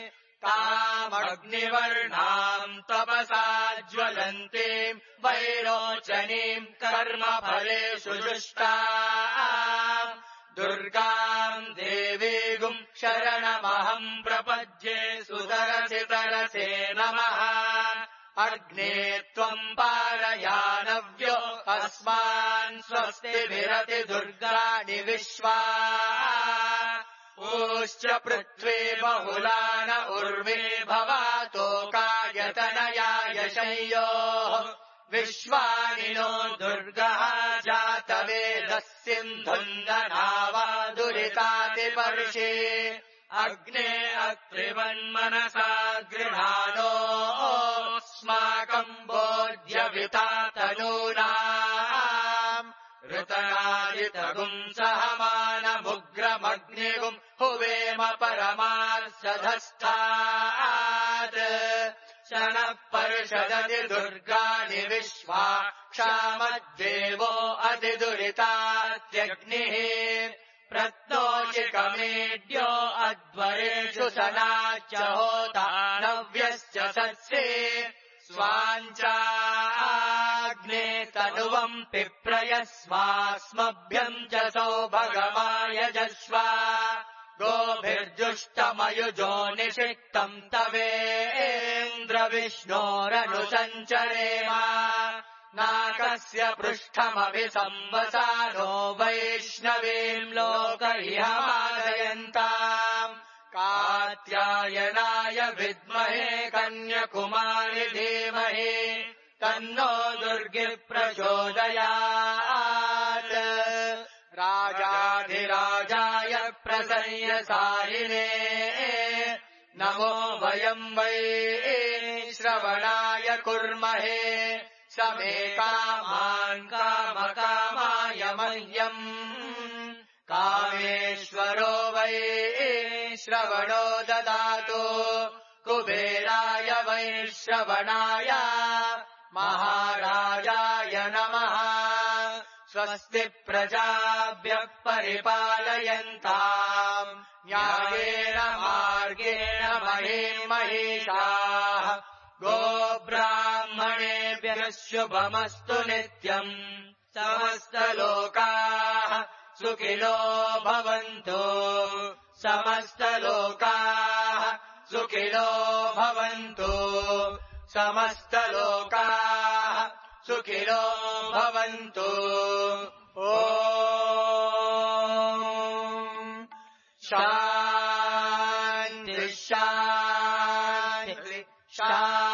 तामग्निवर्णाम् तपसा ज्वलन्तीम् वैरोचनीम् कर्मफलेषु जुष्टाम् दुर्गाम् देवीगुम् शरणमहम् प्रपद्ये सुतरसि तरसे नमः अग्ने त्वम् पारयानव्यो अस्मान् स्वस्तिभिरति दुर्गाणि विश्वा ऊश्च पृथ्वी बहुलान उर्वे भवातोकायतनयाय शय्योः विश्वानि नो दुर्गः जातवेदः सिन्धुन्दनावादुरितातिपर्षि अग्ने अत्रिवन्मनसा गृहाणोऽस्माकम् बोध्यविता तनूनाम् ऋतनादितगुम् सहमानमुग्रमग्निगुम् हुवेम परमार्षधस्थात् शनः परिषदति दुर्गाणि विश्वा क्षामद्देवो अतिदुरितात्यग्निः प्रत्नोचिकमेड्यो अध्वरेषु सनाच्च होता नव्यश्च सत्से स्वाञ्चाग्ने तनुवम् पिप्रयस्मास्मभ्यम् च सौभगमायजस्वा गोभिर्जुष्टमयुजो निषिक्तम् तवेन्द्रविष्णोरनुसञ्चरेम नाकस्य पृष्ठमभिसंवसानो वैष्णवीम् लोकैहमादयन्ताम् कात्यायनाय विद्महे कन्यकुमारि धीमहि तन्नो दुर्गिः प्रचोदयात् राजाधिराजाय प्रसंयसारिणे नमो वयम् वै श्रवणाय कुर्महे समे कामान् कामकामाय मह्यम् कामेश्वरो वै श्रवणो ददातु कुबेराय वै श्रवणाय महाराजाय नमः स्वस्ति प्रजाभ्यः परिपालयन्ताम् न्यायेन मार्गेण महीमहीषाः गोब्राह्मणेभ्यः शुभमस्तु नित्यम् समस्तलोकाः सुखिनो भवन्तु समस्तलोकाः सुखिनो भवन्तु समस्तलोकाः सुखिनो भवन्तु ॐ शान्ति शान्ति शान्ति